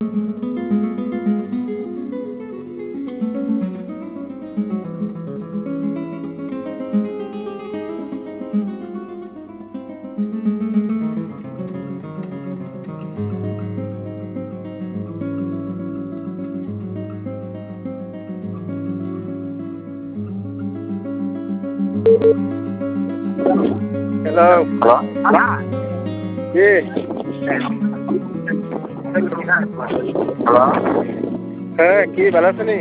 Hello. কি? হ্যাঁ, কি ভালো আছেন?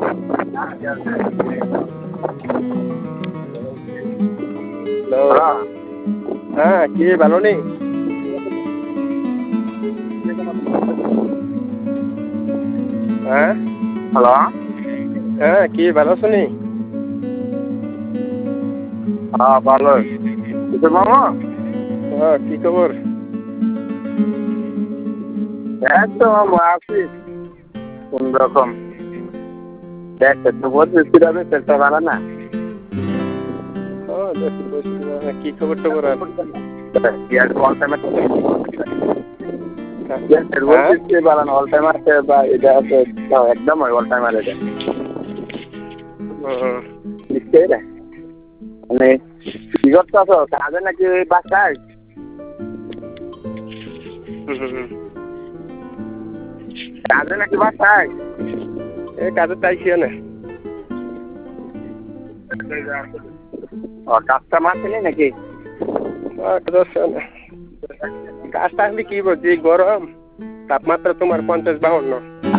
হ্যাঁ, কি ভালো নেই? হ্যাঁ, হ্যালো। হ্যাঁ, কি ভালো আছেন? হ্যাঁ, ভালো। কিশোর মামা? হ্যাঁ, কি খবর? একদম আছি কোন রকম। দেখতে তো বলছিস কিভাবে চেষ্টা ভালো না। কি খবর টবর আর? অল টাইম অল টাইম আছে বা এটা আছে একদম অল টাইম আর এটা নিশ্চয়ই রে। মানে কি করতে আছো? কাজে নাকি বাসায়? কাজে নাকি বাসায়? এই কাজে চাইছি না। কাস্টমার ছিলি নাকি? কাজটা আসলে কি বলছি, গরম তাপমাত্রা তোমার 50-52।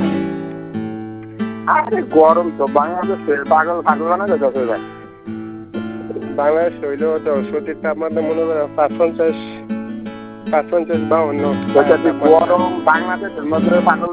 আরে গরম তো বাংলাদেশে পাগল পাগল না তো ভাই। বাংলাদেশ হইল তো সত্যি তাপমাত্রা মনে করো 55-52। গরম বাংলাদেশের মধ্যে পাগল